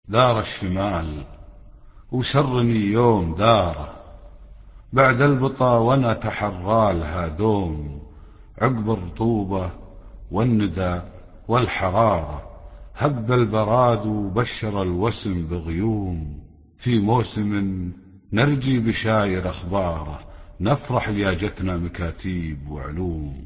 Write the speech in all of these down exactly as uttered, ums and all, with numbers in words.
دار الشمال وسرني يوم داره بعد البطا وانا تحرى لها دوم عقب الرطوبة والندى والحرارة هب البراد وبشر الوسم بغيوم في موسم نرجي بشاير أخباره نفرح يا جتنا مكاتيب وعلوم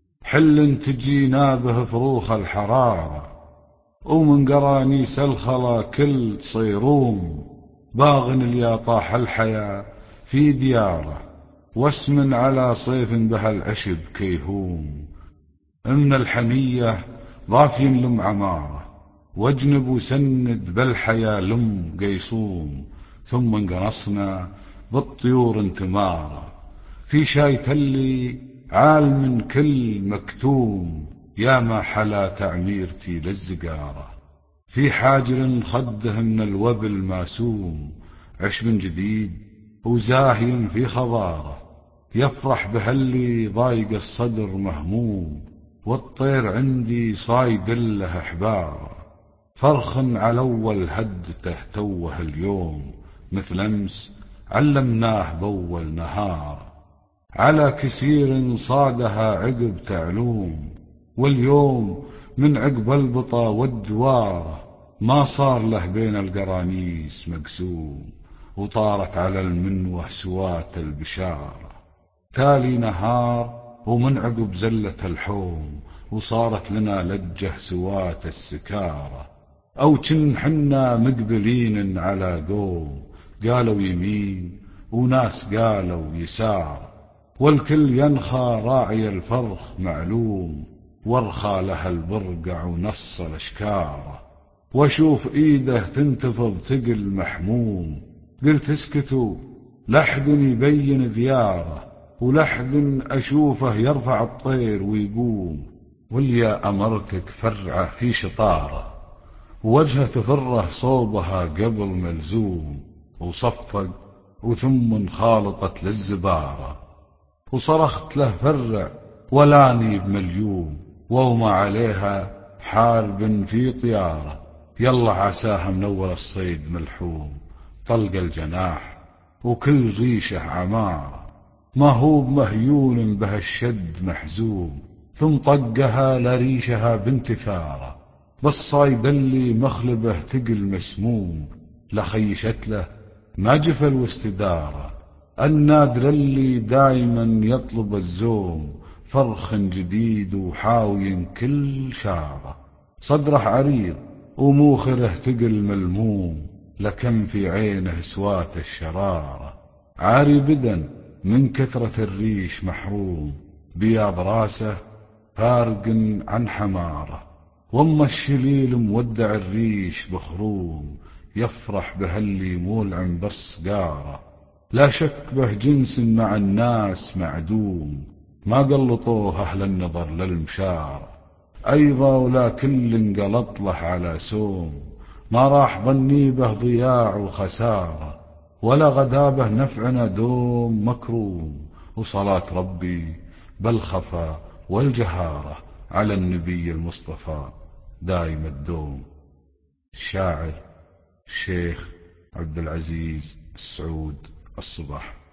حل تجي نابه فروخ الحرارة ومن قرانيس الخلا كل صيروم باغن اللي طاح الحياة في دياره واسم على صيف بها العشب كيهوم من الحنية ضافي لم عمارة واجنب وسند بالحياة لم قيصوم ثم انقنصنا بالطيور انتمارة في شاي تلي عال من كل مكتوم يا ما حلا تعميرتي للزقارة في حاجر خده من الوبل ماسوم عشب جديد وزاهي في خضاره يفرح بهاللي ضايق الصدر مهموم والطير عندي صايد له حباره فرخ على اول هدته توه اليوم مثل امس علمناه باول نهار على كسير صادها عقب تعلوم واليوم من عقب البطا والدواره ما صار له بين القرانيس مقسوم وطارت على المنوه سوات البشاره تالي نهار ومن عقب زلة الحوم وصارت لنا لجه سوات السكارة أو كن حنا مقبلين على قوم قالوا يمين وناس قالوا يسار والكل ينخى راعي الفرخ معلوم وارخى لها البرقع ونص الاشكاره واشوف ايده تنتفض ثقل محموم قلت اسكتوا لحد يبين ذياره ولحد أشوفه يرفع الطير ويقوم واليا أمرتك فرعه في شطاره ووجهه تفره صوبها قبل ملزوم وصفق وثم انخالطت للزبارة وصرخت له فرع ولاني بمليوم ووما عليها حارب في طياره يلا عساها منور الصيد ملحوم طلق الجناح وكل ريشه عماره ما هو مهيول بهالشد محزوم ثم طقها لريشها بانتثاره بالصايد اللي مخلبه تقل مسموم لخيشت له ما جفل واستداره النادر اللي دايما يطلب الزوم فرخ جديد وحاوي كل شاره صدره عريض وموخره تقل ملموم لكم في عينه سوات الشراره عاري بدن من كثرة الريش محروم بياض راسه فارق عن حماره وأما الشليل مودع الريش بخروم يفرح بهاللي مولع بالصقاره لا شك به جنس مع الناس معدوم ما قلطوه أهل النظر للمشارة أيضا ولا كل انقلط له على سوم ما راح ظني به ضياع وخسارة ولا غدابه نفعنا دوم مكروم وصلاة ربي بالخفا والجهارة على النبي المصطفى دايم الدوم. الشاعر الشيخ عبد العزيز السعود الصباح.